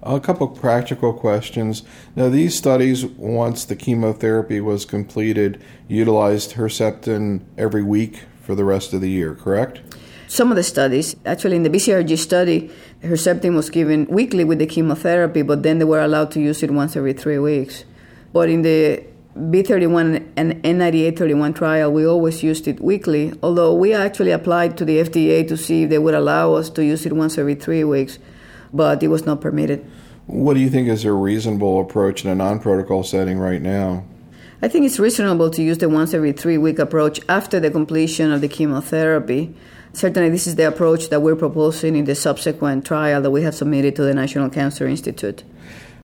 A couple practical questions. Now, these studies, once the chemotherapy was completed, utilized Herceptin every week for the rest of the year, correct? Some of the studies, actually in the BCRG study, Herceptin was given weekly with the chemotherapy, but then they were allowed to use it once every 3 weeks. But in the B31 and N9831 trial, we always used it weekly, although we actually applied to the FDA to see if they would allow us to use it once every 3 weeks, but it was not permitted. What do you think is a reasonable approach in a non-protocol setting right now? I think it's reasonable to use the once every 3 week approach after the completion of the chemotherapy. Certainly, this is the approach that we're proposing in the subsequent trial that we have submitted to the National Cancer Institute.